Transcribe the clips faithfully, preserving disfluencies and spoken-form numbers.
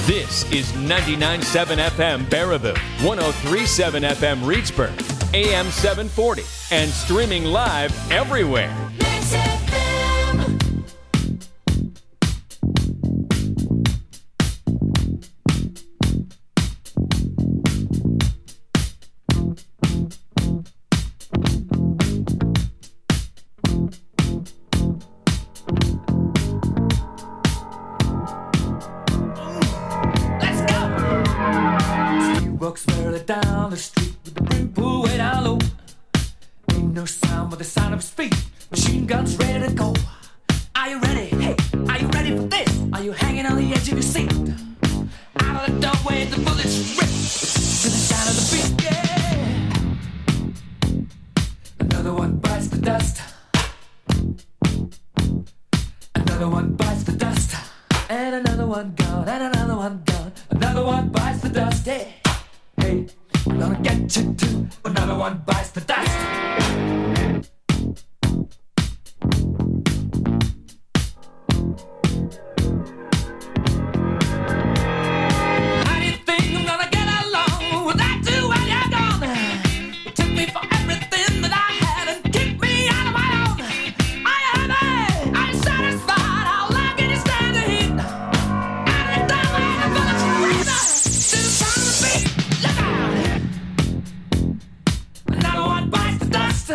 This is ninety-nine point seven F M Baraboo, one oh three point seven F M Reedsburg, A M seven forty, and streaming live everywhere. Mix F M. Walks merrily down the street with the brim pulled way down low. Ain't no sound but the sound of his feet. Machine guns ready to go. Are you ready? Hey, are you ready for this? Are you hanging on the edge of your seat? Out of the doorway, the bullets rip to the sound of the beat. Yeah. Another one bites the dust. Another one bites the dust. And another one gone. And another one gone. Another one bites the dust. Yeah. Hey, I'm gonna get you too. Another one bites the dust. How do you think I'm gonna get along without you when you're gone? You took me for everything that I had and kicked me out of my own. Are you happy? Are you satisfied? How long can you stand the heat? Out of the doorway, the bullets rip to the sound of the beat. Look out! Another one bites the dust.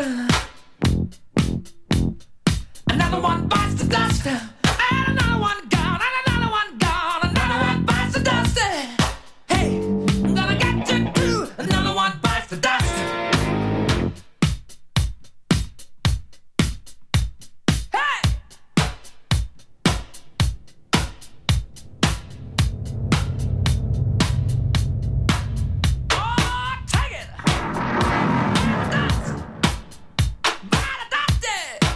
Another one bites the dust. And another one gone. And another one gone. Another one bites the dust. Hey, I'm gonna get you too. Another one bites the dust. Hey! Oh, take it! Dust! Bite the dust!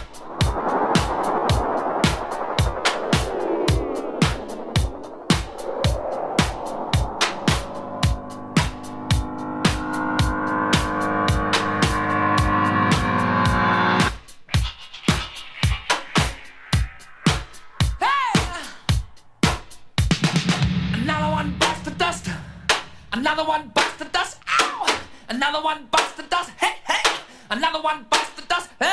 Hey! Another one bites the dust. Another one bites the dust. Ow! Another one bites the dust. Hey, hey! Another one bites the dust. Hey!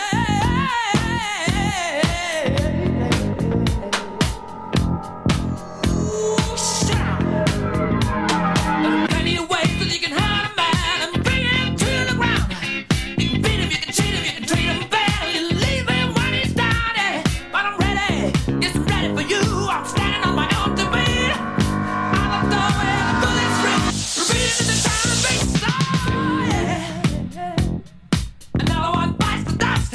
Ooh, shout! There are plenty of ways that you can hurt a man and bring him to the ground. You can beat him, you can cheat him, you can treat him bad, you leave him when he's down. Yeah. But I'm ready, yes, I'm ready for you. I'm standing on my own two feet. Out the doorway, the bullets rip, repeating in the sound of beats. Oh, yeah. Another one bites the dust.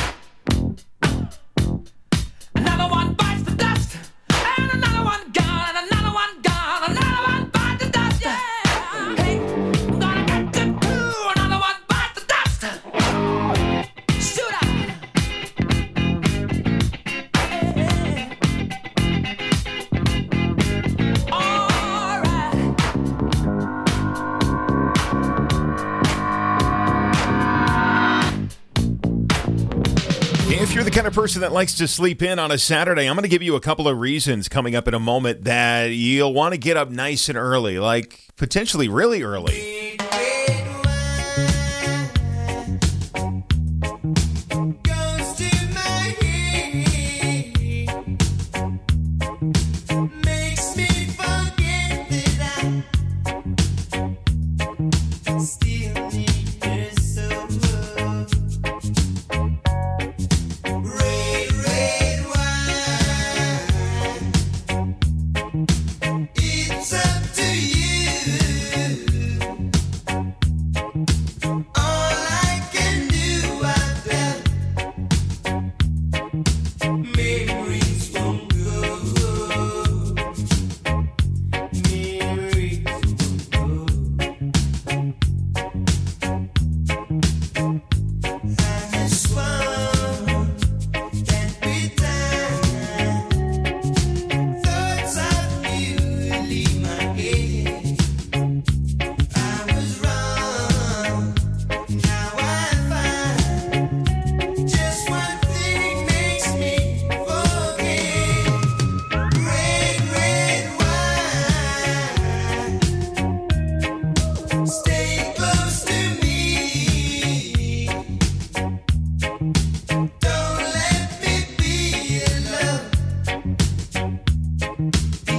Another one bites the dust. And another one gone. And another one gone. Another one bites the dust. Yeah. Hey, I'm gonna get you too. Another one bites the dust. Shoot out. Hey. All right. If you're the kind of person that likes to sleep in on a Saturday, I'm going to give you a couple of reasons coming up in a moment that you'll want to get up nice and early, like potentially really early. It's up to you.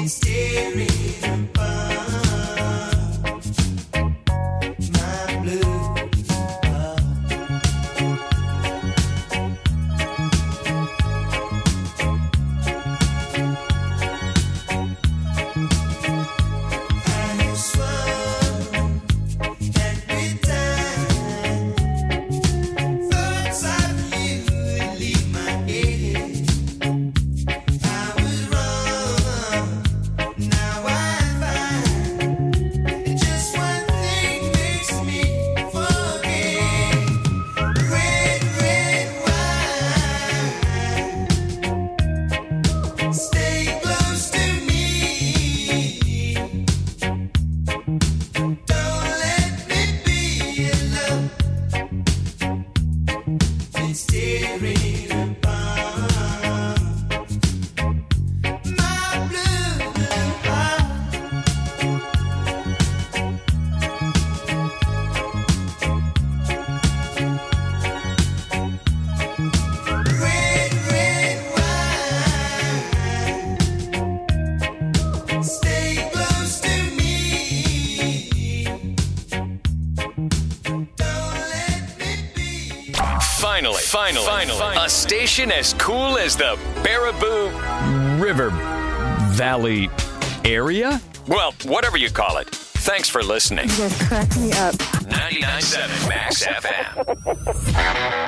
Finally, finally, finally, a station as cool as the Baraboo River Valley area? Well, whatever you call it. Thanks for listening. You guys crack me up. ninety-nine point seven Max F M.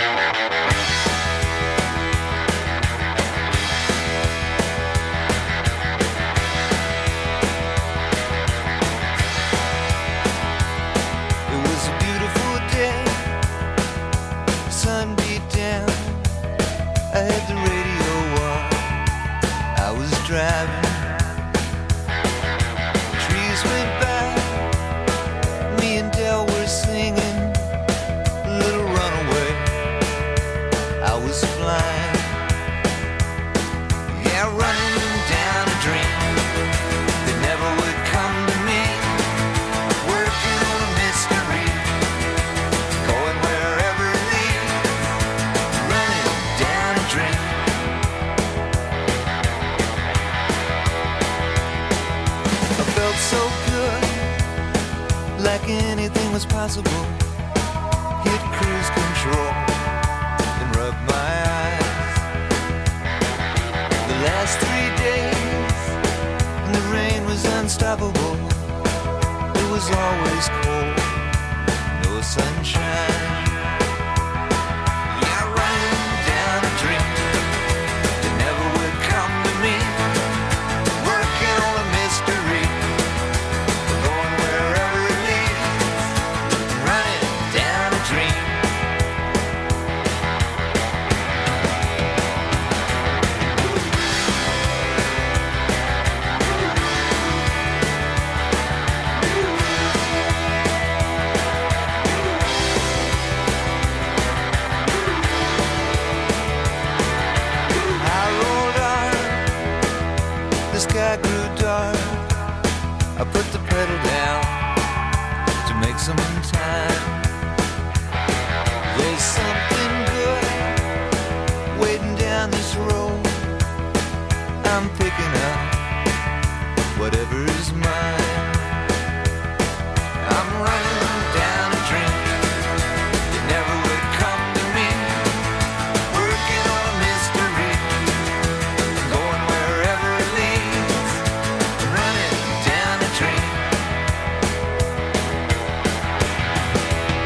I had the radio on, I was driving, trees went by, me and Del were singing, Little Runaway, I was flying, yeah, running down a dream, that never would come to me, working on a mystery, going wherever it leads, running down a dream. I felt so good, like anything was possible. Hit cruise control and rub my eyes. The last three days, and the rain was unstoppable. It was always cold, no sunshine. Yeah, running down a dream that never would come to me. Working on a mystery, going wherever it leads. Running down a dream. I rolled on, the sky grew dark. I put the pedal down to make some time. There's something good waiting down this road. I'm picking up whatever's mine. I'm running down a dream that never would come to me. Working on a mystery, going wherever it leads. Running down a dream.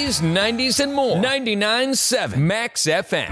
eighties, nineties, and more. ninety-nine point seven Max F M.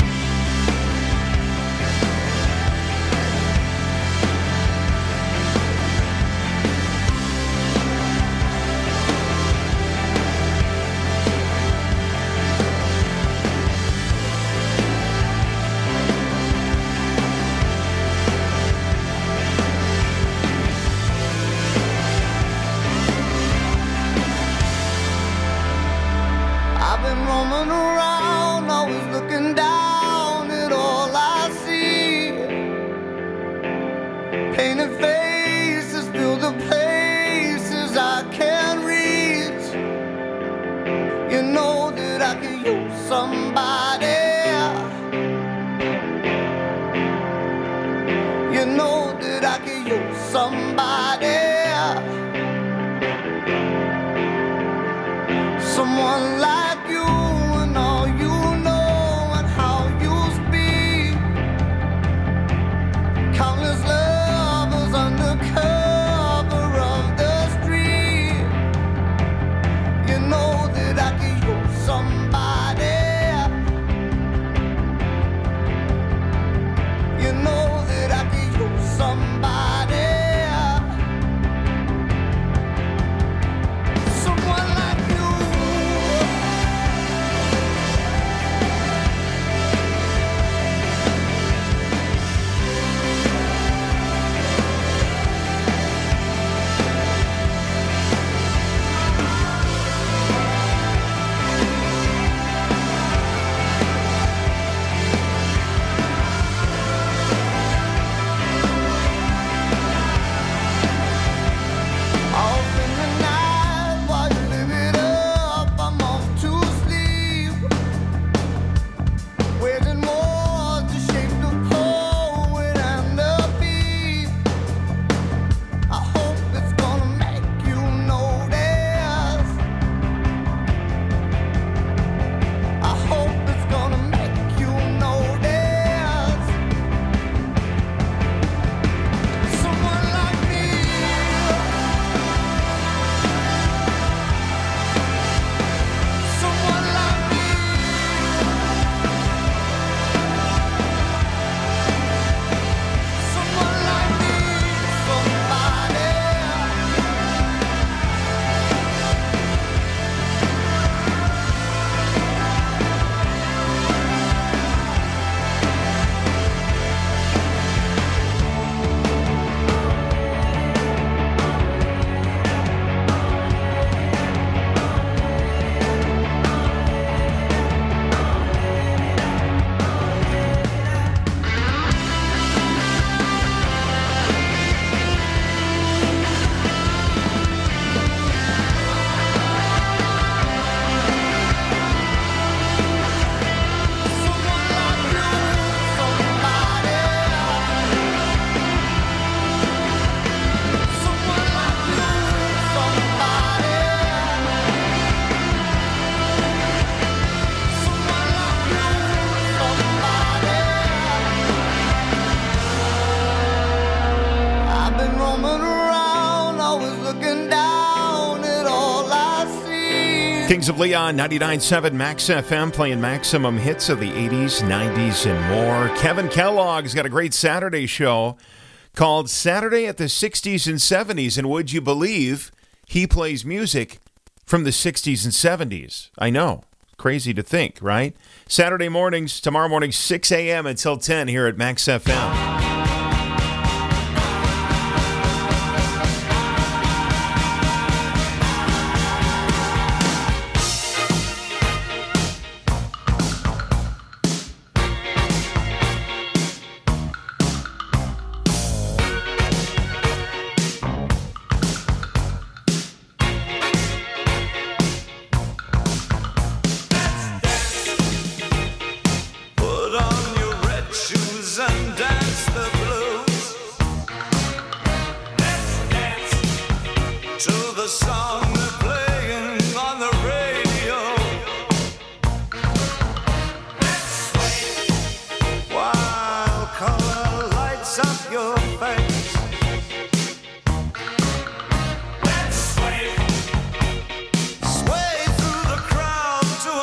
I've been roaming around, always looking down at all I see. Painted faces fill the places I can't reach. You know that I could use somebody. You know that I could use somebody. Someone like you and all you know and how you speak. Countless lovers under cover of the street. You know that I could use somebody. You know that I could use somebody. Someone like you. Off in the night while you live it up, I'm off to sleep. Waging war to shape the poet and the beat. I hope it's gonna make you notice. I hope it's gonna make you notice. Someone like me. Someone like me. Someone like me. Somebody. Someone like you. Somebody. Someone like you. Somebody. Someone like you. Somebody. I've been roaming around, always looking down at all I see. Kings of Leon, ninety-nine point seven Max F M, playing maximum hits of the eighties, nineties, and more. Kevin Kellogg's got a great Saturday show called Saturday at the sixties and seventies. And would you believe he plays music from the sixties and seventies? I know. Crazy to think, right? Saturday mornings, tomorrow morning, six a.m. until ten here at Max F M. Put on your red shoes and dance the blues. Let's dance to the song they're playing on the radio. Let's sway while color lights up your face. Let's sway, sway through the crowd to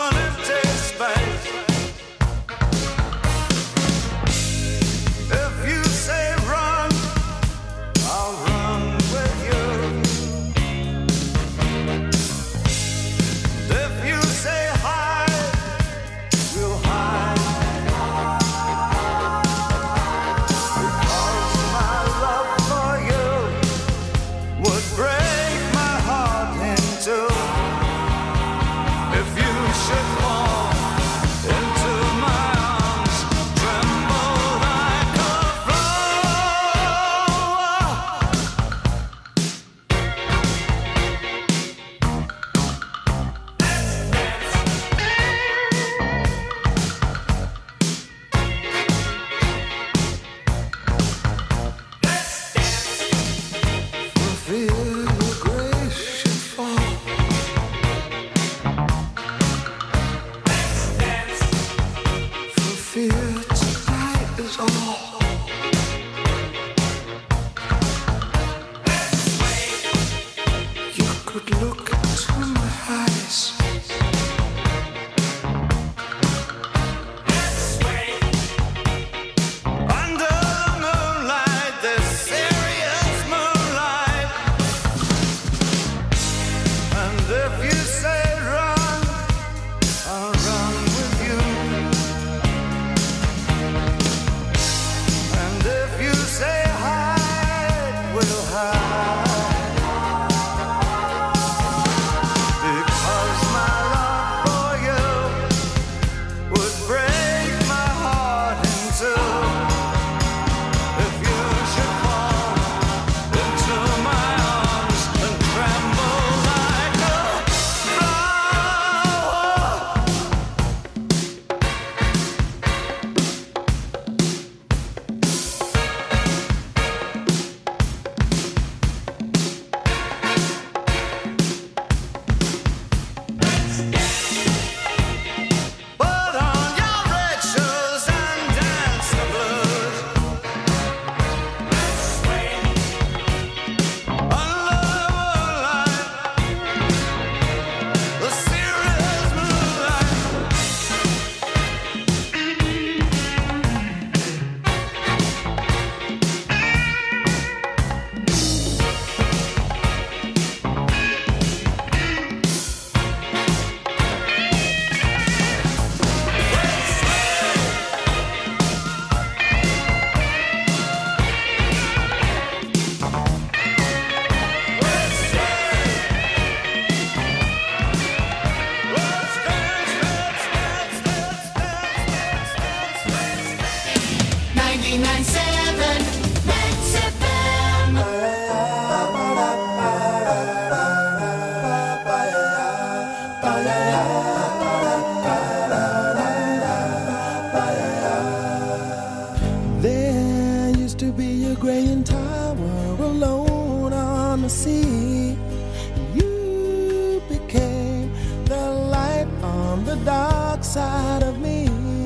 to be a graying tower alone on the sea. You became the light on the dark side of me.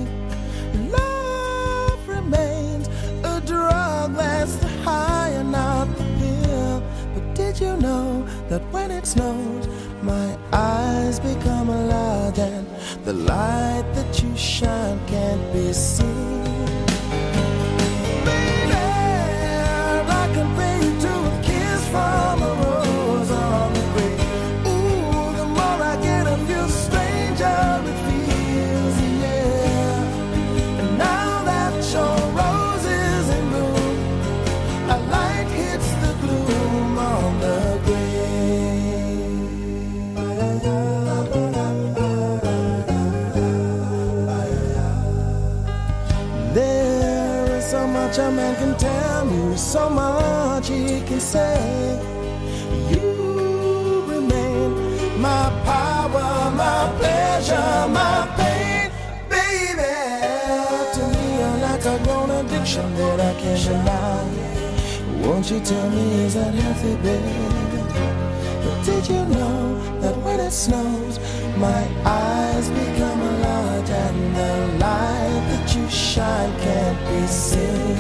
Love remains a drug that's the high and not the pill. But did you know that when it snows, my eyes become large and the light that you shine can't be seen? Baby, I compare you to a kiss from a rose on the grave. Ooh, the more I get of you, the stranger it feels, yeah. And now that your rose is in bloom, a light hits the gloom on the grave. There is so much a man can tell me, so much he can say. You remain my power, my pleasure, my pain, baby. To me, you're like a grown addiction that I can't deny. Won't you tell me, is that healthy, baby? But did you know that when it snows, my eyes become large and the light that you shine can't be seen?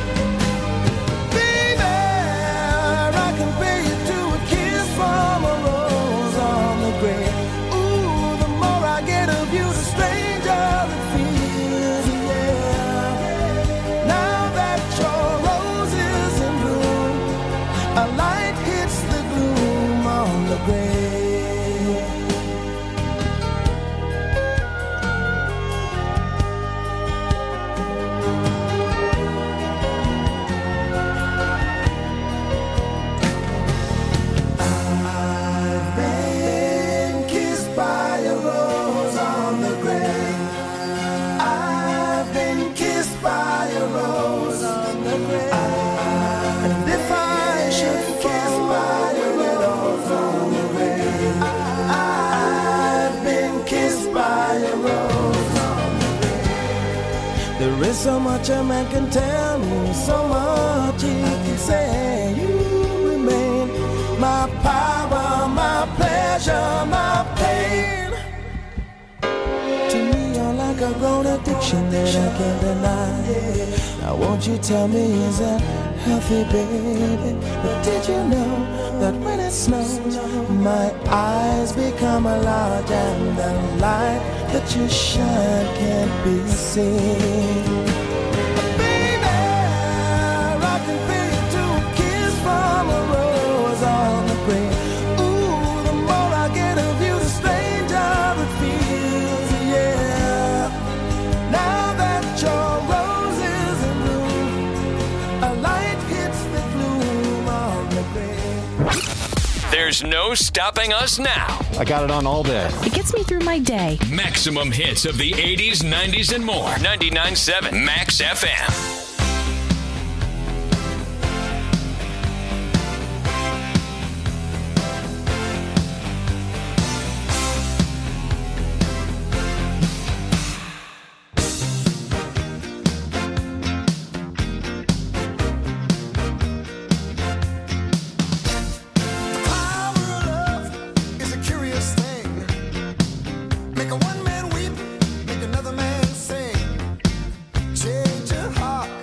Baby, I compare you to a kiss from a rose on the grave. Ooh, the more I get of you, the stranger it feels, yeah. Now that your rose is in bloom, a light hits the gloom on the grave. I've been kissed by a rose on the grave. I've been kissed by a rose on the grave. And if I should fall by a rose on the grave, I've been kissed by a rose on the grave. There is so much a man can tell me, so much he can say. You remain my power, my pleasure, my pain. To me, you're like a grown addiction that I can't deny. Now won't you tell me, is that healthy, baby? But did you know that when it snows, my eyes become large and the light that you shine can't be seen? Baby, I compare you to a kiss from a rose on the grave. Ooh, the more I get of you, the stranger it feels, yeah. Now that your rose is in bloom, a light hits the gloom on the grave. There's no stopping us now. I got it on all day. It gets me through my day. Maximum hits of the eighties, nineties, and more. ninety-nine point seven Max F M. Make a one man weep, make another man sing. Change your heart.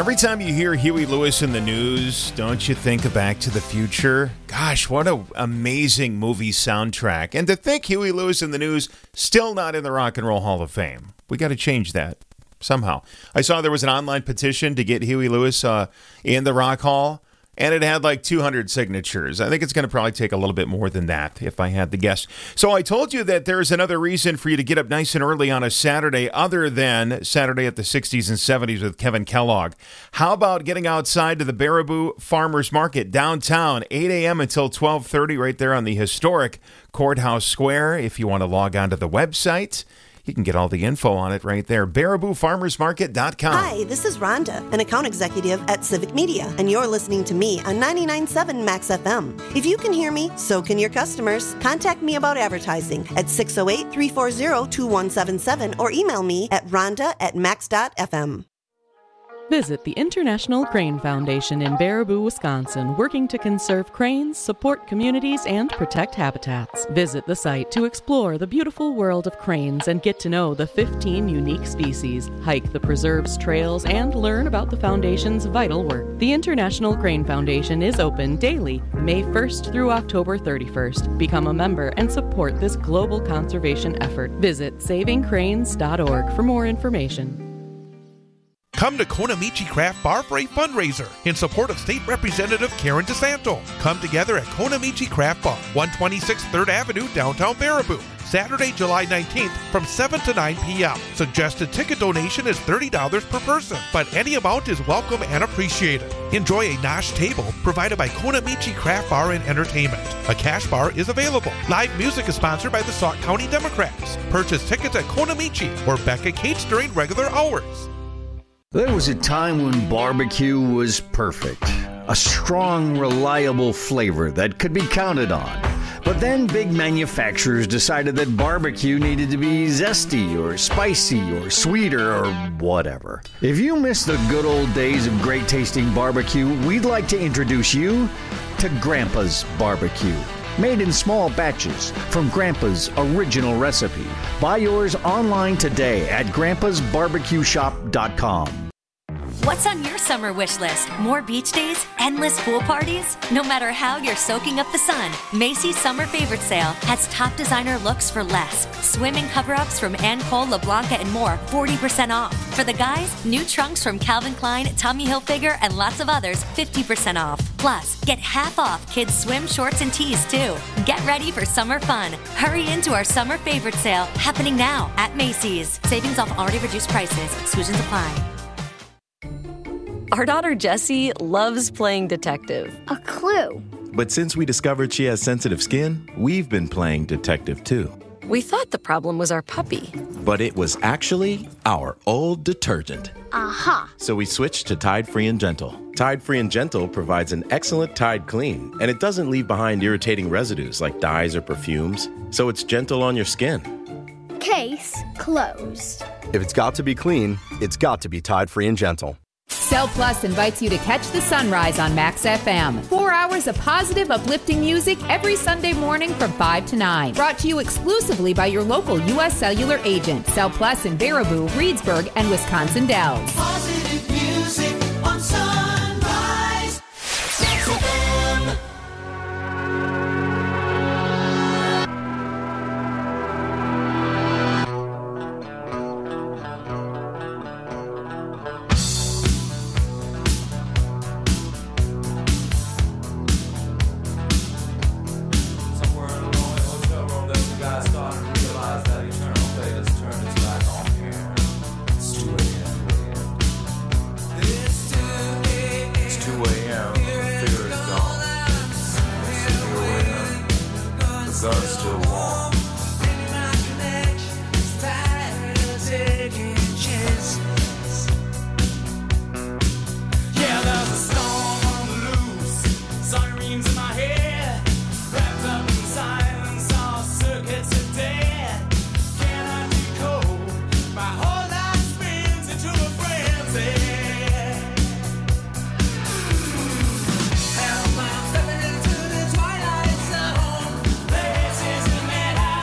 Every time you hear Huey Lewis in the news, don't you think of Back to the Future? Gosh, what an amazing movie soundtrack. And to think Huey Lewis in the news still not in the Rock and Roll Hall of Fame. We got to change that somehow. I saw there was an online petition to get Huey Lewis uh, in the Rock Hall, and it had like two hundred signatures. I think it's going to probably take a little bit more than that, if I had to guess. So I told you that there's another reason for you to get up nice and early on a Saturday other than Saturday at the sixties and seventies with Kevin Kellogg. How about getting outside to the Baraboo Farmers Market downtown, eight a.m. until twelve thirty right there on the historic Courthouse Square. If you want to log on to the website, you can get all the info on it right there, baraboo farmers market dot com. Hi, this is Rhonda, an account executive at Civic Media, and you're listening to me on ninety-nine point seven Max F M. If you can hear me, so can your customers. Contact me about advertising at six oh eight, three four zero, two one seven seven or email me at rhonda at max dot f m. Visit the International Crane Foundation in Baraboo, Wisconsin, working to conserve cranes, support communities, and protect habitats. Visit the site to explore the beautiful world of cranes and get to know the fifteen unique species, hike the preserve's trails, and learn about the foundation's vital work. The International Crane Foundation is open daily, May first through October thirty-first. Become a member and support this global conservation effort. Visit saving cranes dot org for more information. Come to Konamichi Craft Bar for a fundraiser in support of State Representative Karen DeSanto. Come together at Konamichi Craft Bar, one twenty-six third Avenue, downtown Baraboo. Saturday, July nineteenth from seven to nine p.m. Suggested ticket donation is thirty dollars per person, but any amount is welcome and appreciated. Enjoy a nosh table provided by Konamichi Craft Bar and Entertainment. A cash bar is available. Live music is sponsored by the Sauk County Democrats. Purchase tickets at Konamichi or Becca Cates during regular hours. There was a time when barbecue was perfect. A strong, reliable flavor that could be counted on. But then big manufacturers decided that barbecue needed to be zesty or spicy or sweeter or whatever. If you miss the good old days of great tasting barbecue, we'd like to introduce you to Grandpa's Barbecue. Made in small batches from Grandpa's original recipe. Buy yours online today at grandpas barbecue shop dot com. What's on your summer wish list? More beach days? Endless pool parties? No matter how you're soaking up the sun, Macy's Summer Favorite Sale has top designer looks for less. Swimming cover-ups from Anne Cole, LeBlanca, and more, forty percent off. For the guys, new trunks from Calvin Klein, Tommy Hilfiger, and lots of others, fifty percent off. Plus, get half off kids' swim shorts and tees, too. Get ready for summer fun. Hurry into our Summer Favorite Sale, happening now at Macy's. Savings off already reduced prices. Exclusions apply. Our daughter Jessie loves playing detective. A clue. But since we discovered she has sensitive skin, we've been playing detective too. We thought the problem was our puppy. But it was actually our old detergent. Aha. So we switched to Tide Free and Gentle. Tide Free and Gentle provides an excellent Tide clean, and it doesn't leave behind irritating residues like dyes or perfumes, so it's gentle on your skin. Case closed. If it's got to be clean, it's got to be Tide Free and Gentle. Cell Plus invites you to catch the sunrise on Max F M. Four hours of positive, uplifting music every Sunday morning from five to nine. Brought to you exclusively by your local U S Cellular agent. Cell Plus in Baraboo, Reedsburg, and Wisconsin Dells. Positive music on Sunrise. Max F M. Hell, I'm stepping into the twilight zone. This is the madhouse.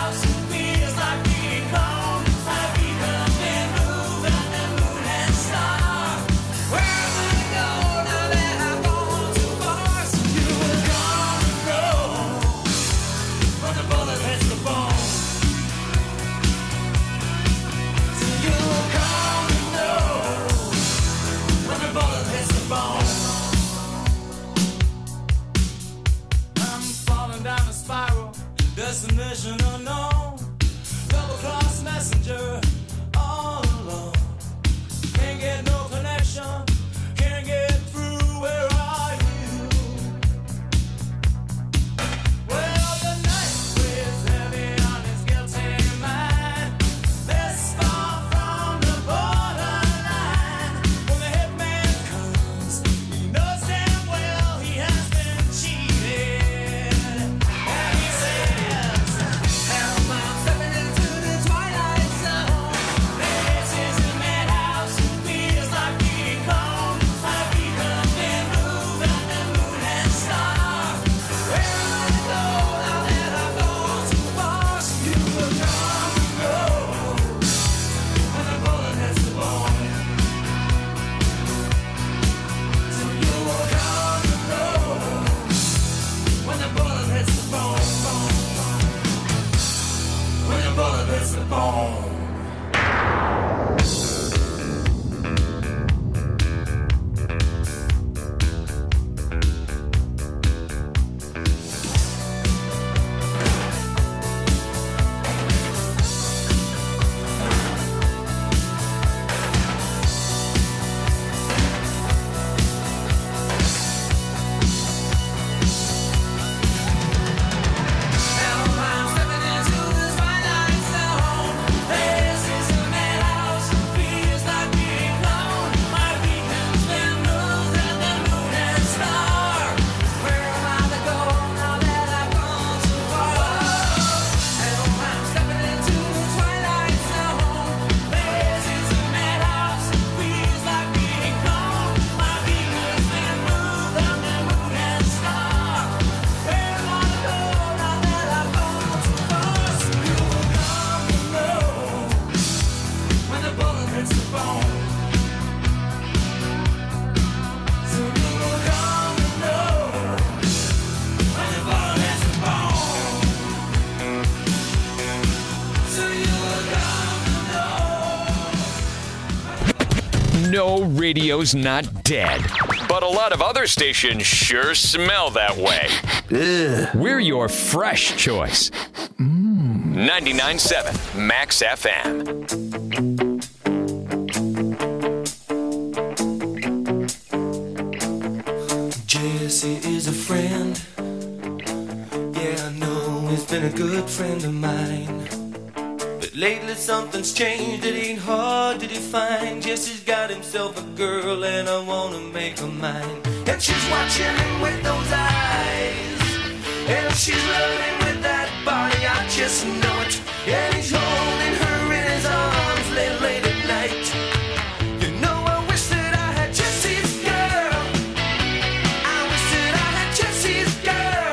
Destination unknown, double-cross messenger, all alone. Can't get no connection, can't get through, where are you? Well, the night weighs heavy on his guilty mind. This far from the borderline. When the hitman comes, he knows damn well he has been cheated. And he says, help, I'm stepping into the twilight zone. This is a madhouse, feels like being cold. My beacon's been moved on the moon and star. Where am I to go now that I've gone too far? So you will come and go when the bullet hits the bone. So you will come and go when the bullet hits the bone, bone, bone. When the bullet hits the bone. I'm stepping into the twilight zone. This is a madhouse, feels like being alone. My beacon's been moved and the moon and star. Where am I to go now that I've gone too far? I'm stepping into the twilight zone. This is a madhouse, feels like being alone. My beacon's been moved and the moon and star. Where am I to go now that I've gone too far? So you will come and know when the bullet hits the bone. So you will come and know when the bullet hits the bone. So you will come and know. No, radio's not dead. But a lot of other stations sure smell that way. We're your fresh choice. ninety-nine point seven Max F M. Jesse is a friend. Yeah, I know he's been a good friend of mine. But lately something's changed, it ain't hard to define. Jesse's got himself a girl and I wanna make her mine. And she's watching him with those eyes, and she's loving with that body, I just know it. And he's holding her in his arms late, late at night. You know I wish that I had Jesse's girl. I wish that I had Jesse's girl.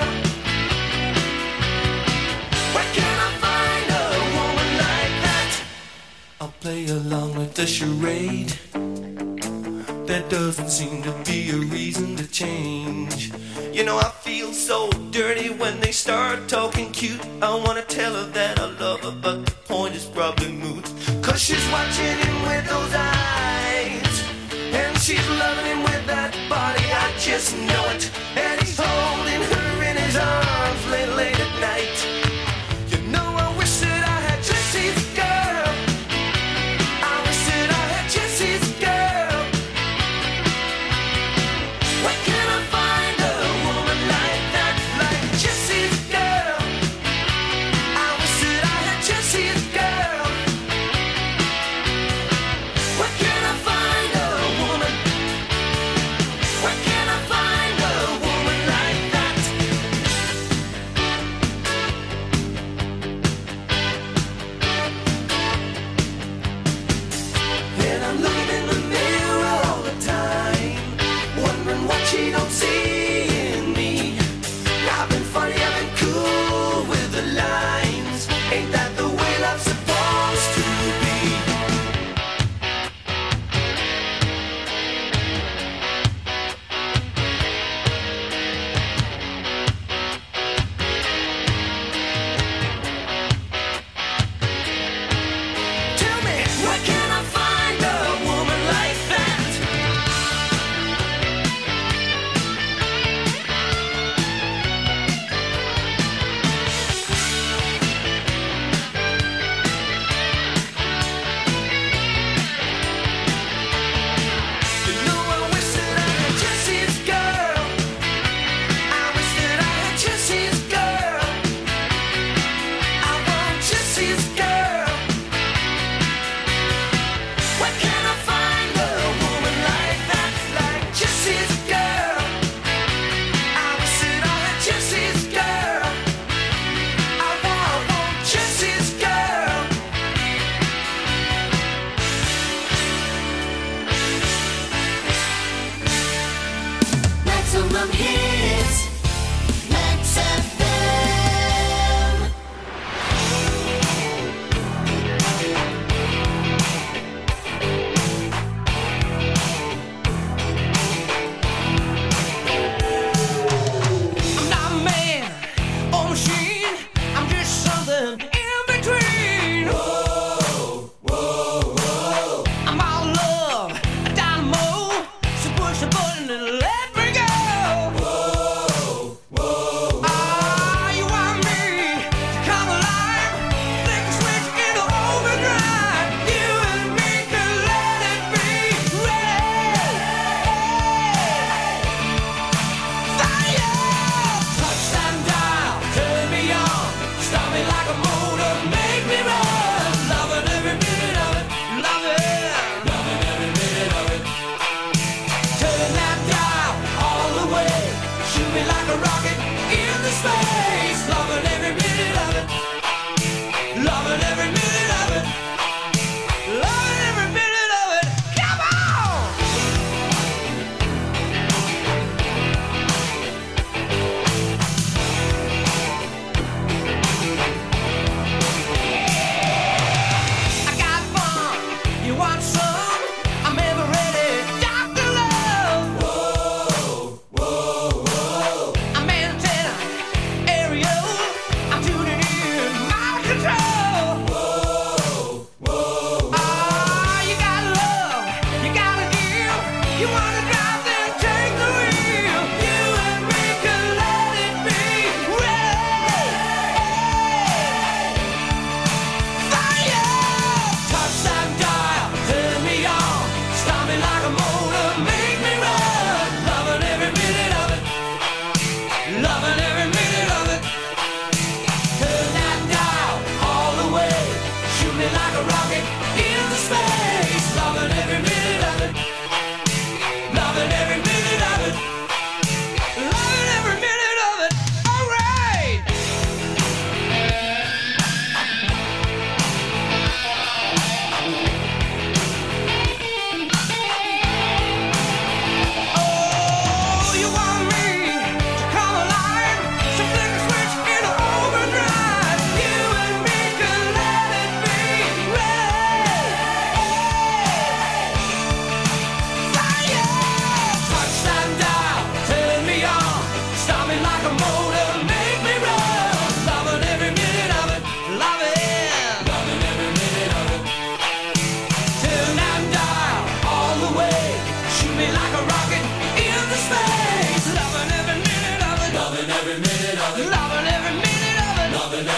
Where can I find a woman like that? I'll play along with the charade. There doesn't seem to be a reason to change. You know I feel so dirty when they start talking cute. I wanna tell her that I love her, but the point is probably moot. Cause she's watching him with those eyes, and she's loving him with that body, I just know it. And he's holding her in his arms late, late at night. You know I wish that I had Jesse's girl. I wish that I had Jesse's girl. Where can I find a woman like that, like Jesse's girl? I wish that I had Jesse's girl. Where can I find a woman? Where can I find a woman like that?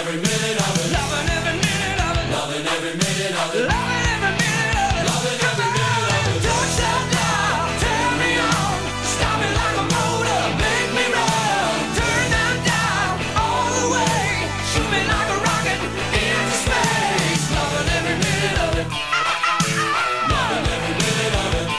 every minute of it. Loving every minute of it. Loving every minute of it. Loving every minute of it. Loving every minute of it. Don't stop now, turn me on. Stop me like a motor, make me run. Turn them down all the way. Shoot me like a rocket into space. Loving every minute of it. Loving every minute of it.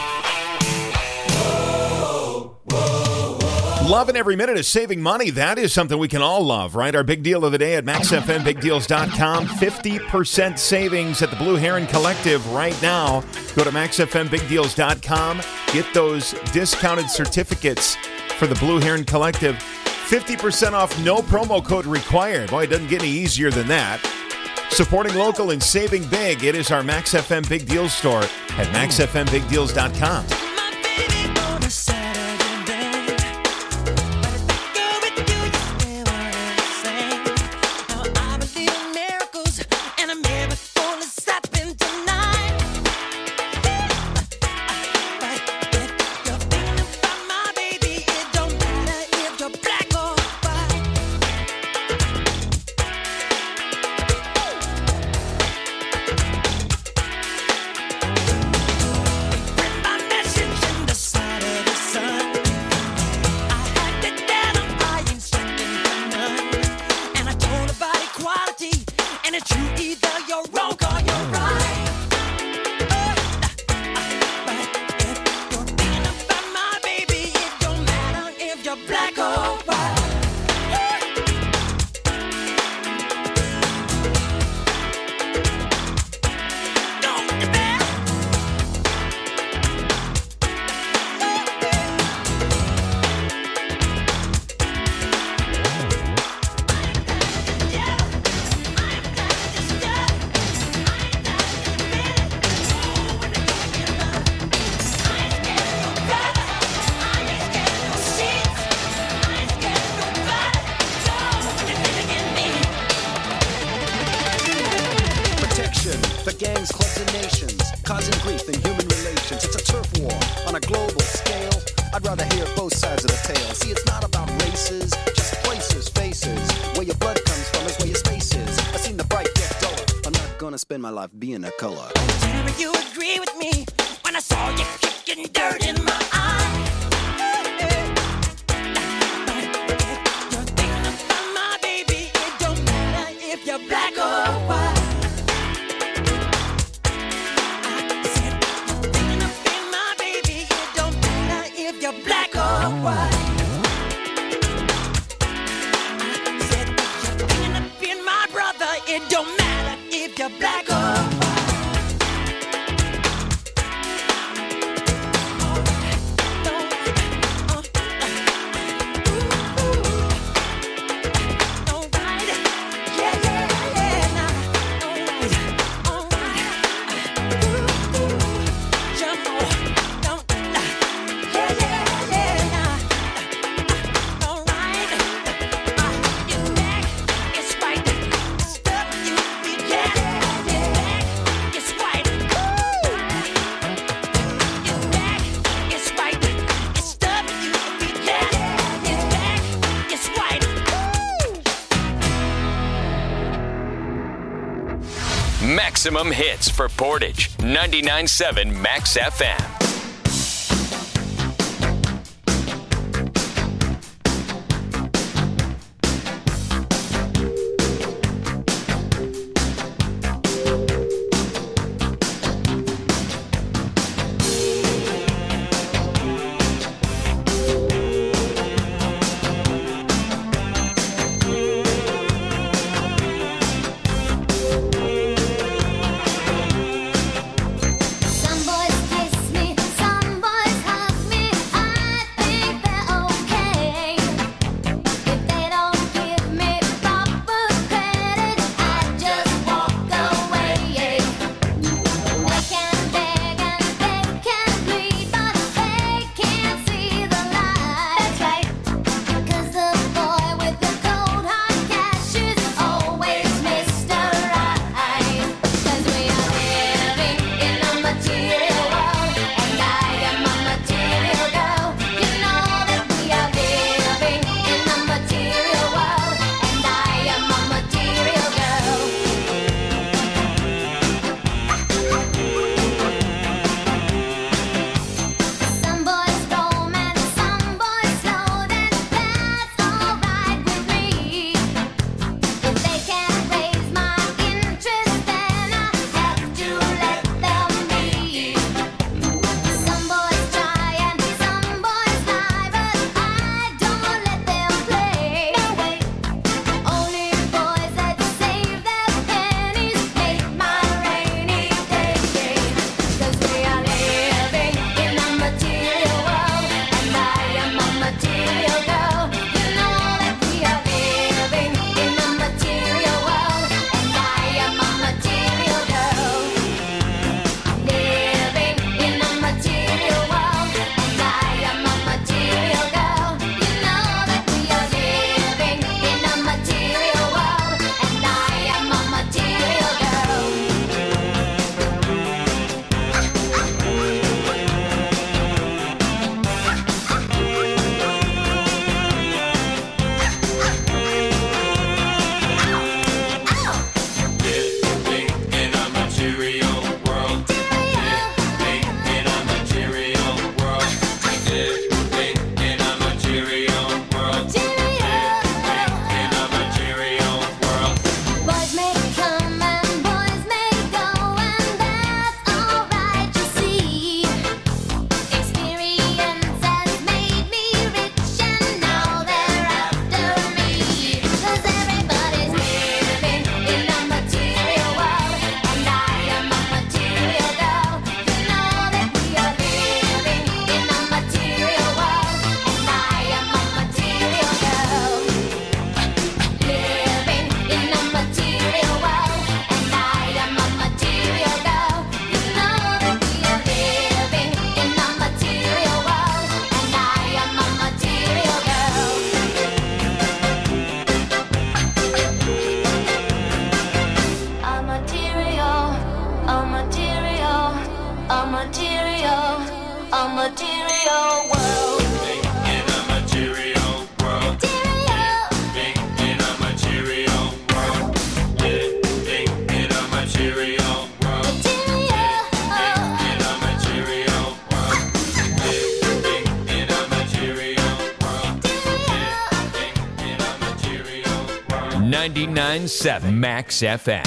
Whoa, whoa, whoa. Loving every minute is saving money. That is something we can all love, right? Our big deal of the day at max f m big deals dot com. fifty percent savings at the Blue Heron Collective right now. Go to max f m big deals dot com. Get those discounted certificates for the Blue Heron Collective. fifty percent off, no promo code required. Boy, it doesn't get any easier than that. Supporting local and saving big. It is our Max F M Big Deals store at max f m big deals dot com. The gangs, clubs, and nations, causing grief in human relations. It's a turf war on a global scale. I'd rather hear both sides of the tale. See, it's not about races, just places, faces. Where your blood comes from is where your space is. I've seen the bright get duller. I'm not gonna spend my life being a color. Tell me you agree with me when I saw you kicking dirt in my eye. You're thinking about my baby. It don't matter if you're black or white. You're black or white. I said you're thinking of being my brother. It don't matter if you're black or white. Maximum hits for Portage. ninety-nine point seven Max F M. Some boys kiss me material world. In a material world. Living in a material world. Living in a material world. Living in a material world. Living in a material world. Living in a material world. ninety-nine point seven Max F M.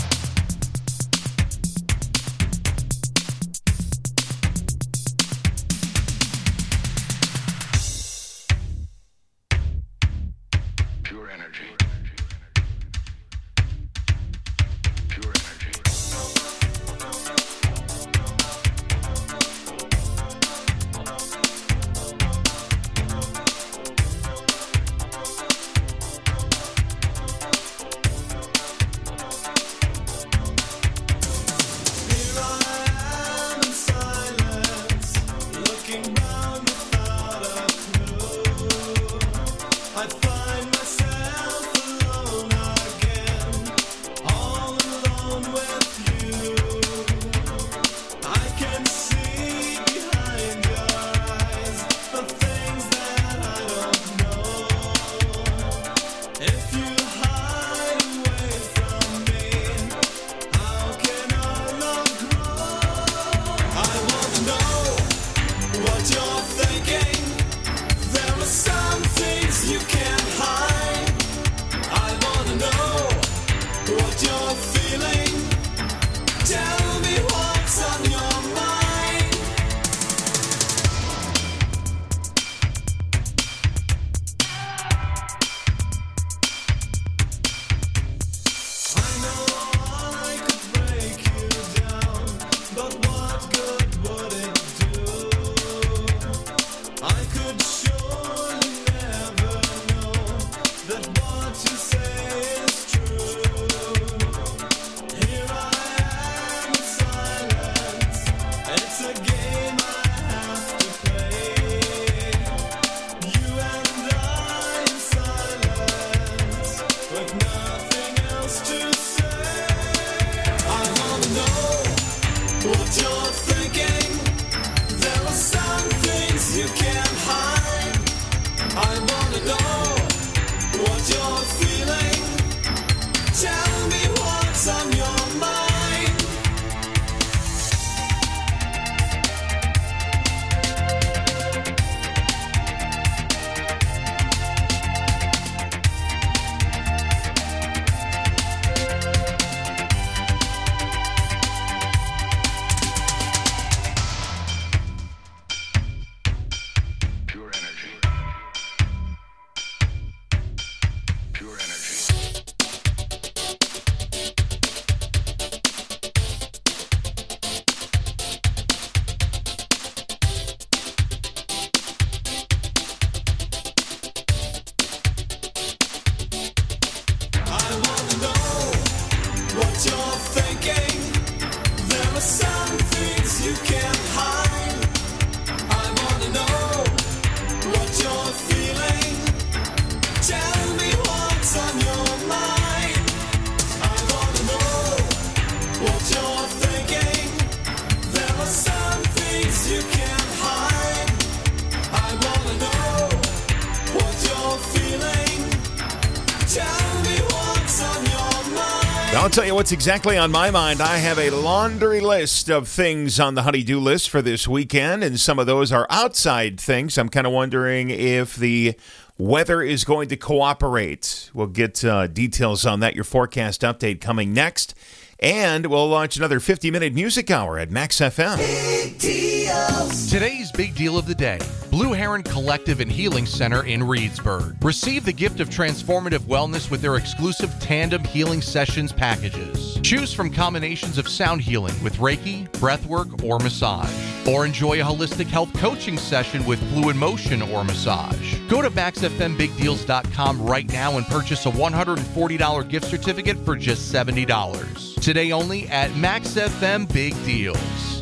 I'll tell you what's exactly on my mind. I have a laundry list of things on the honey-do list for this weekend, and some of those are outside things. I'm kind of wondering if the weather is going to cooperate. We'll get uh, details on that, your forecast update coming next. And we'll launch another fifty-minute music hour at Max F M. Big deals. Today's big deal of the day. Blue Heron Collective and Healing Center in Reedsburg. Receive the gift of transformative wellness with their exclusive Tandem Healing Sessions packages. Choose from combinations of sound healing with Reiki, breathwork, or massage. Or enjoy a holistic health coaching session with fluid motion or massage. Go to max f m big deals dot com right now and purchase a one hundred forty dollars gift certificate for just seventy dollars. Today only at Max F M Big Deals.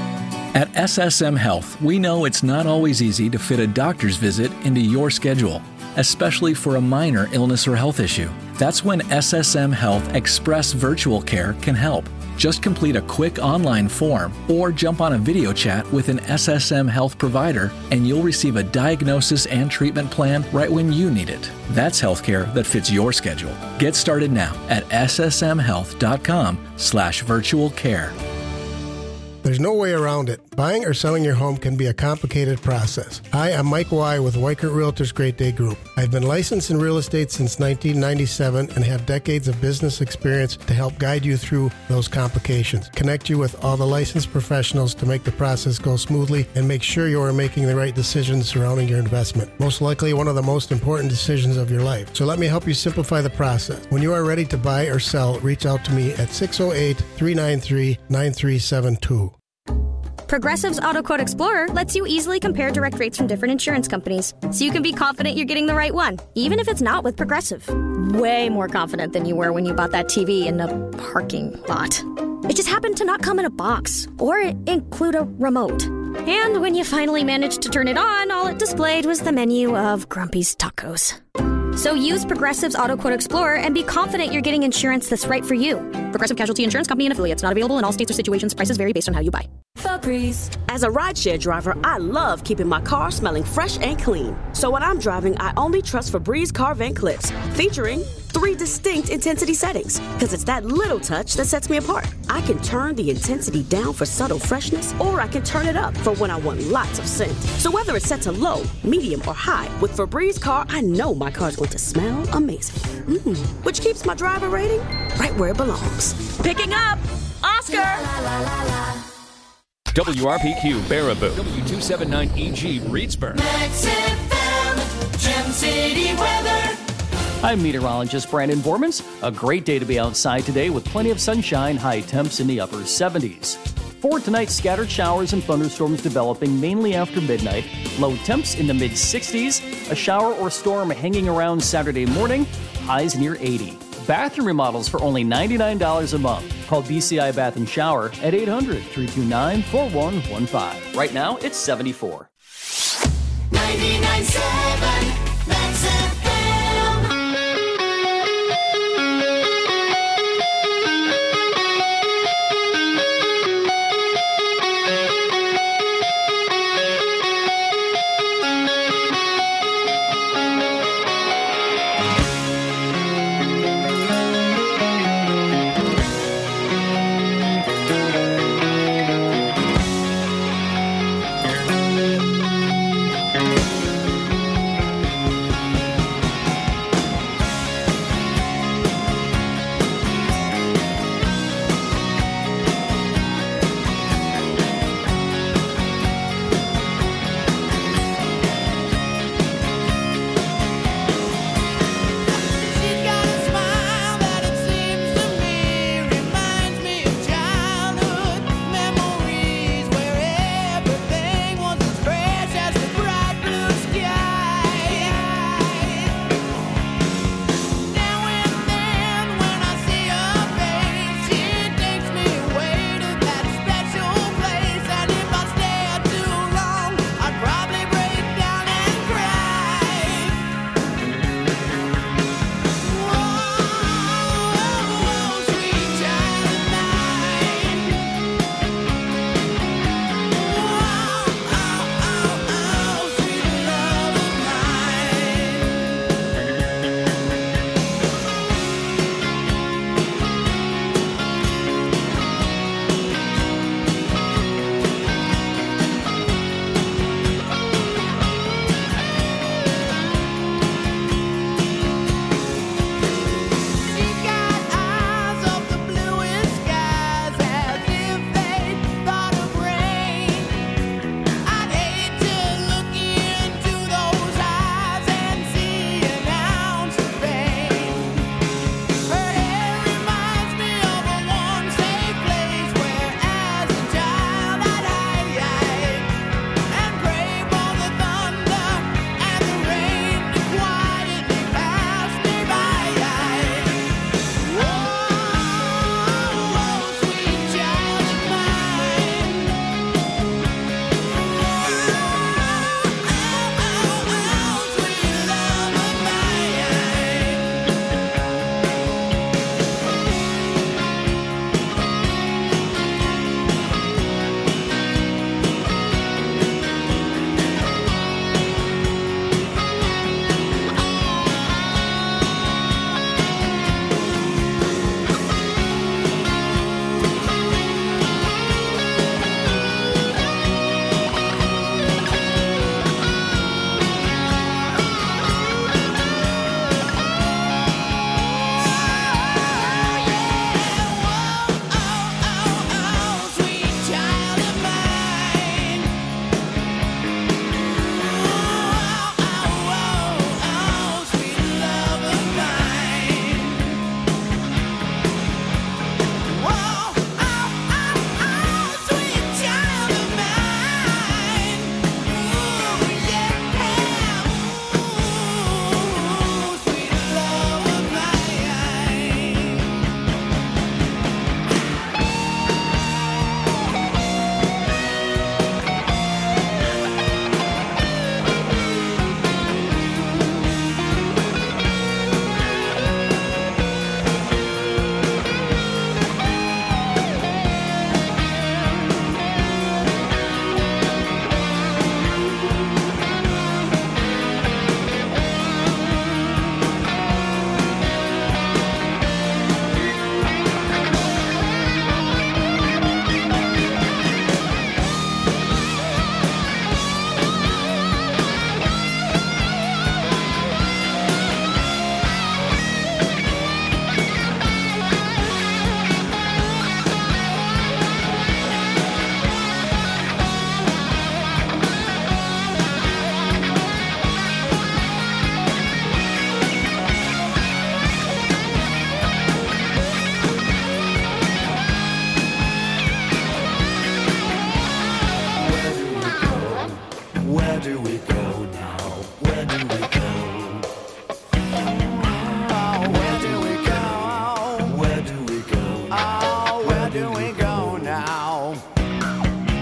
At S S M Health, we know it's not always easy to fit a doctor's visit into your schedule. especially for a minor illness or health issue. That's when S S M Health Express Virtual Care can help. Just complete a quick online form or jump on a video chat with an S S M Health provider and you'll receive a diagnosis and treatment plan right when you need it. That's healthcare that fits your schedule. Get started now at ssmhealth.com slash virtual care. There's no way around it. Buying or selling your home can be a complicated process. Hi, I'm Mike Y with Weichert Realtors Great Day Group. I've been licensed in real estate since nineteen ninety-seven and have decades of business experience to help guide you through those complications, connect you with all the licensed professionals to make the process go smoothly, and make sure you are making the right decisions surrounding your investment. Most likely one of the most important decisions of your life. So let me help you simplify the process. When you are ready to buy or sell, reach out to me at six oh eight, three nine three, nine three seven two. Progressive's Auto Quote Explorer lets you easily compare direct rates from different insurance companies, so you can be confident you're getting the right one, even if it's not with Progressive. Way more confident than you were when you bought that T V in the parking lot. It just happened to not come in a box or include a remote. And when you finally managed to turn it on, all it displayed was the menu of Grumpy's Tacos. So use Progressive's Auto Quote Explorer and be confident you're getting insurance that's right for you. Progressive Casualty Insurance Company and affiliates. Not available in all states or situations. Prices vary based on how you buy. Febreze. As a rideshare driver, I love keeping my car smelling fresh and clean. So when I'm driving, I only trust Febreze car vent clips, featuring three distinct intensity settings. Because it's that little touch that sets me apart. I can turn the intensity down for subtle freshness, or I can turn it up for when I want lots of scent. So whether it's set to low, medium, or high, with Febreze car, I know my car's going to smell amazing. Mm, which keeps my driver rating right where it belongs. Picking up Oscar! W R P Q Baraboo. W two seventy-nine E G Reedsburg. Max F M, Gem City weather. I'm meteorologist Brandon Bormans. A great day to be outside today with plenty of sunshine, high temps in the upper seventies. For tonight, scattered showers and thunderstorms developing mainly after midnight. Low temps in the mid sixties. A shower or storm hanging around Saturday morning. Highs near eighty. Bathroom remodels for only ninety-nine dollars a month. Call B C I Bath and Shower at eight hundred, three two nine, four one one five. Right now, it's seventy-four. ninety-nine point seven Max F M. Oh, where do we go?